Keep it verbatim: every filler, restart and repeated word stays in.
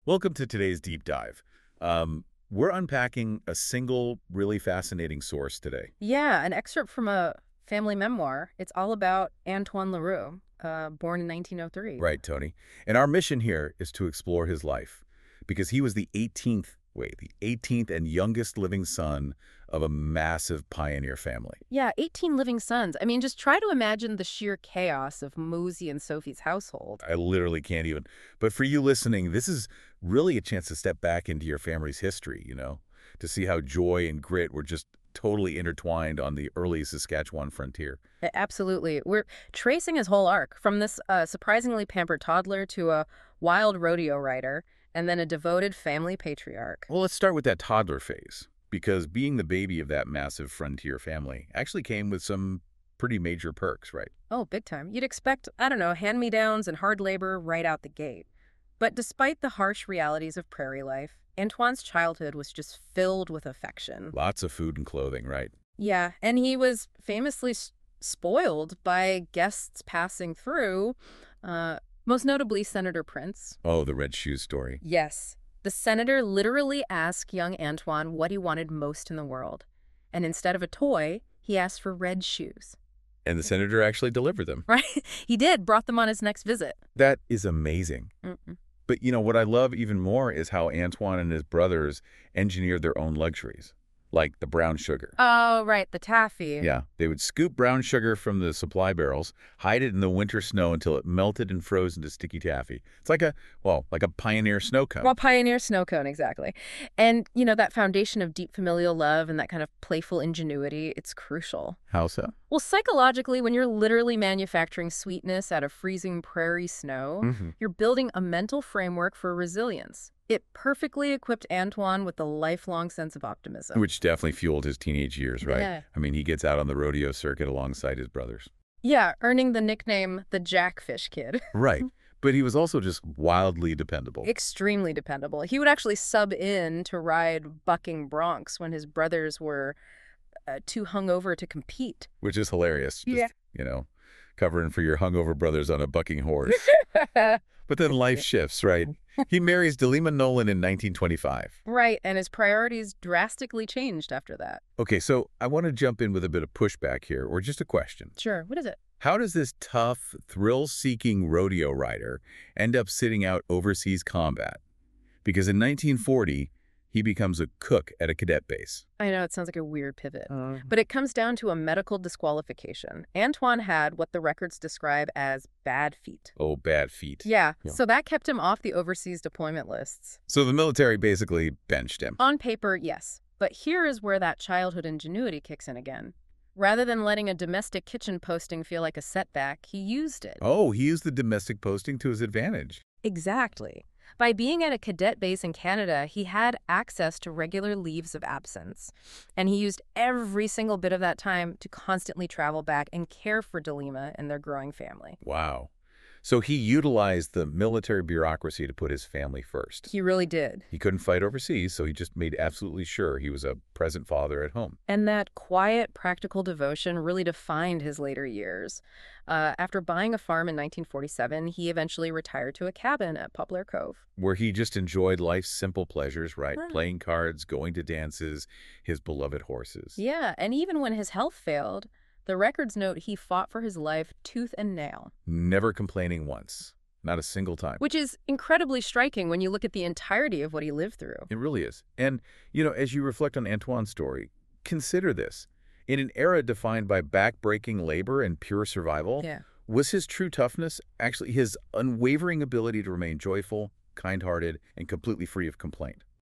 Welcome to today's deep dive. Um, we're unpacking a single really fascinating source today. Yeah, an excerpt from a family memoir. It's all about Antoine Leroux, uh, born in nineteen oh three. Right, Tony. And our mission here is to explore his life because he was the eighteenth, wait, the eighteenth and youngest living son of a massive pioneer family. Yeah, eighteen living sons. I mean, just try to imagine the sheer chaos of Mosey and Sophie's household. I literally can't even. But for you listening, this is really a chance to step back into your family's history, you know, to see how joy and grit were just totally intertwined on the early Saskatchewan frontier. A- Absolutely. We're tracing his whole arc from this uh, surprisingly pampered toddler to a wild rodeo rider and then a devoted family patriarch. Well, let's start with that toddler phase, because being the baby of that massive frontier family actually came with some pretty major perks, right? Oh, big time. You'd expect, I don't know, hand-me-downs and hard labor right out the gate. But despite the harsh realities of prairie life, Antoine's childhood was just filled with affection. Lots of food and clothing, right? Yeah, and he was famously s- spoiled by guests passing through, uh, most notably Senator Prince. Oh, the red shoes story. Yes. The senator literally asked young Antoine what he wanted most in the world. And instead of a toy, he asked for red shoes. And the senator actually delivered them. Right? He did, brought them on his next visit. That is amazing. Mm-mm. But, you know, what I love even more is how Antoine and his brothers engineered their own luxuries, like the brown sugar. Oh, right, the taffy. Yeah, they would scoop brown sugar from the supply barrels, hide it in the winter snow until it melted and froze into sticky taffy. It's like a, well, like a pioneer snow cone. Well, pioneer snow cone, exactly. And, you know, that foundation of deep familial love and that kind of playful ingenuity, it's crucial. How so? Well, psychologically, when you're literally manufacturing sweetness out of freezing prairie snow, Mm-hmm. you're building a mental framework for resilience. It perfectly equipped Antoine with a lifelong sense of optimism. Which definitely fueled his teenage years, right? Yeah. I mean, he gets out on the rodeo circuit alongside his brothers. Yeah, earning the nickname the Jackfish Kid. Right. But he was also just wildly dependable. Extremely dependable. He would actually sub in to ride bucking broncs when his brothers were uh, too hungover to compete. Which is hilarious. Just, Yeah. you know, covering for your hungover brothers on a bucking horse. But then life shifts, right? He marries Delima Nolan in nineteen twenty-five. Right, and his priorities drastically changed after that. Okay, so I want to jump in with a bit of pushback here, or just a question. Sure, what is it? How does this tough, thrill-seeking rodeo rider end up sitting out overseas combat? Because in nineteen forty, he becomes a cook at a cadet base. I know it sounds like a weird pivot, but it comes down to a medical disqualification. Antoine had what the records describe as bad feet. Oh, bad feet. Yeah, Yeah. so that kept him off the overseas deployment lists. So the military basically benched him. On paper, yes, but here is where that childhood ingenuity kicks in again. Rather than letting a domestic kitchen posting feel like a setback, he used it. Oh, he used the domestic posting to his advantage. Exactly. By being at a cadet base in Canada, he had access to regular leaves of absence. And he used every single bit of that time to constantly travel back and care for Delima and their growing family. Wow. So he utilized the military bureaucracy to put his family first. He really did. He couldn't fight overseas, so he just made absolutely sure he was a present father at home. And that quiet, practical devotion really defined his later years. Uh, after buying a farm in nineteen forty-seven, he eventually retired to a cabin at Poplar Cove. Where he just enjoyed life's simple pleasures, right? Huh. Playing cards, going to dances, his beloved horses. Yeah, and even when his health failed, the records note he fought for his life tooth and nail, Never complaining once. Not a single time. which is incredibly striking when you look at the entirety of what he lived through. It really is. And, you know, as you reflect on Antoine's story, consider this. In an era defined by back-breaking labor and pure survival, Yeah. was his true toughness actually his unwavering ability to remain joyful, kind-hearted, and completely free of complaint?